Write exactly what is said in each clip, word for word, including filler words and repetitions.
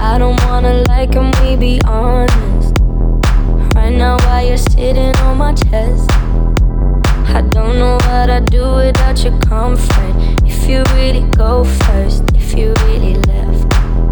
I don't wanna lie, can we be honest? Right now while you're sitting on my chest, I don't know what I'd do without your comfort. If you really go first, if you really left,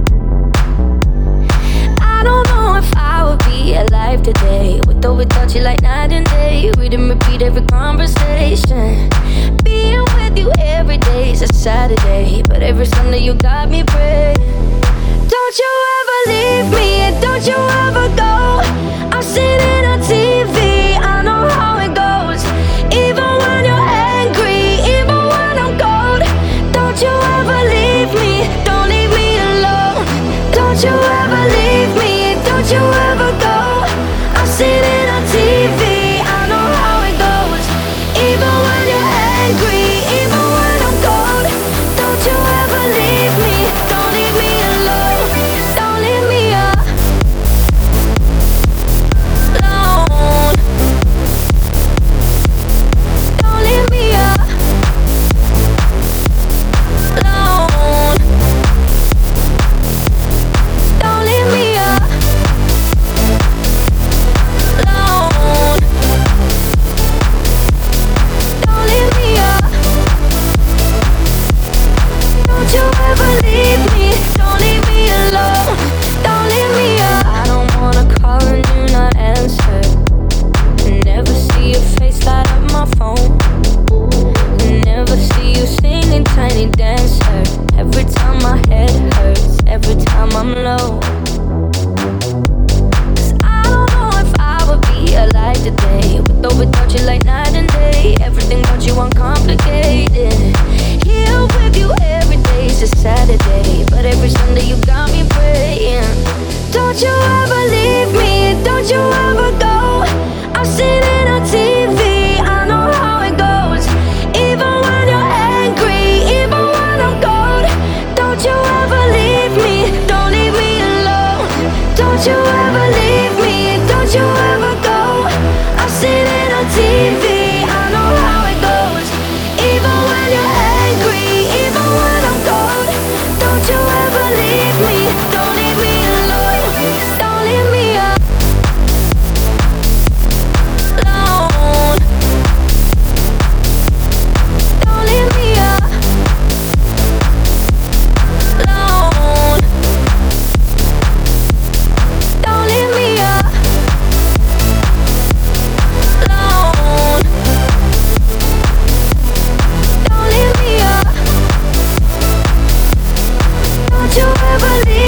I don't know if I would be alive today. With or without you like night and day. Read and repeat every conversation. Being with you every day is a Saturday, but every Sunday you got me praying. Don't you ever leave me, and don't you ever go. I've seen it on T V, I know how it goes. Even when you're angry, even when I'm cold. Don't you ever leave me, don't leave me alone. Don't you ever leave me, don't you ever go. I've seen it on T V, I know how it goes. Even when you're angry, even when I'm cold. Don't you ever leave me, don't leave me alone. Don't leave me alone. Don't leave me alone. Don't leave me alone. Don't leave me alone. Don't you ever leave me, don't leave me alone. Don't leave me alone. I don't wanna call and you not answer. Never see your face light up my phone. Never see you singing Tiny Dancer. Every time my head hurts, every time I'm low. 'Cause I don't know if I would be alive today. With or without you like night and day. Everything about you uncomplicated. Here with you every day is a Saturday, but every Sunday you got me praying. Don't you ever leave me, don't you ever go. I've seen it on T V, I know how it goes. Even when you're angry, even when I'm cold. Don't you ever leave me, don't leave me alone. Don't you ever leave me, don't you ever go. I've seen it on T V, I know how it goes. Even when you're angry, even when I'm cold. Don't you ever leave me, don't leave me alone. Don't leave me alone. Don't leave me alone. Don't leave me alone. Don't leave me alone. Don't you ever leave